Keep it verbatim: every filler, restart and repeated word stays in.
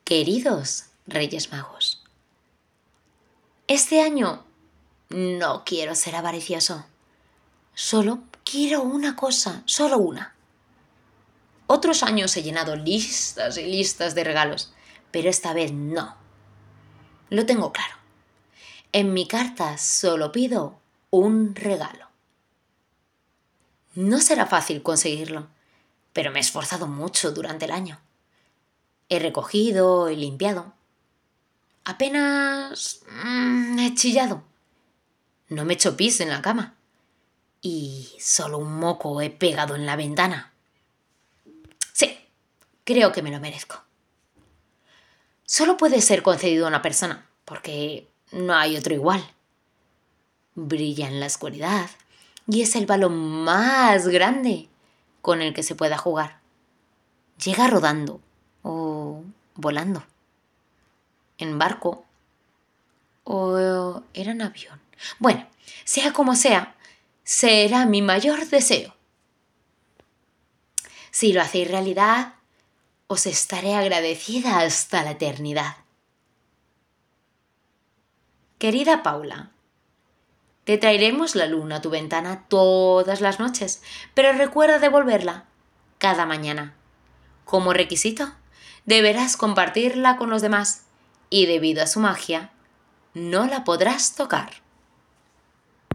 Queridos Reyes Magos, este año no quiero ser avaricioso. Solo quiero una cosa, solo una. Otros años he llenado listas y listas de regalos, pero esta vez no. Lo tengo claro. En mi carta solo pido un regalo. No será fácil conseguirlo, pero me he esforzado mucho durante el año. He recogido, he limpiado. Apenas mmm, he chillado. No me he hecho pis en la cama. Y solo un moco he pegado en la ventana. Sí, creo que me lo merezco. Solo puede ser concedido a una persona, porque no hay otro igual. Brilla en la oscuridad y es el balón más grande con el que se pueda jugar. Llega rodando o volando, en barco o era en avión. Bueno, sea como sea, será mi mayor deseo. Si lo hacéis realidad, os estaré agradecida hasta la eternidad. Querida Paula, te traeremos la luna a tu ventana todas las noches, pero recuerda devolverla cada mañana. Como requisito, deberás compartirla con los demás y debido a su magia, no la podrás tocar.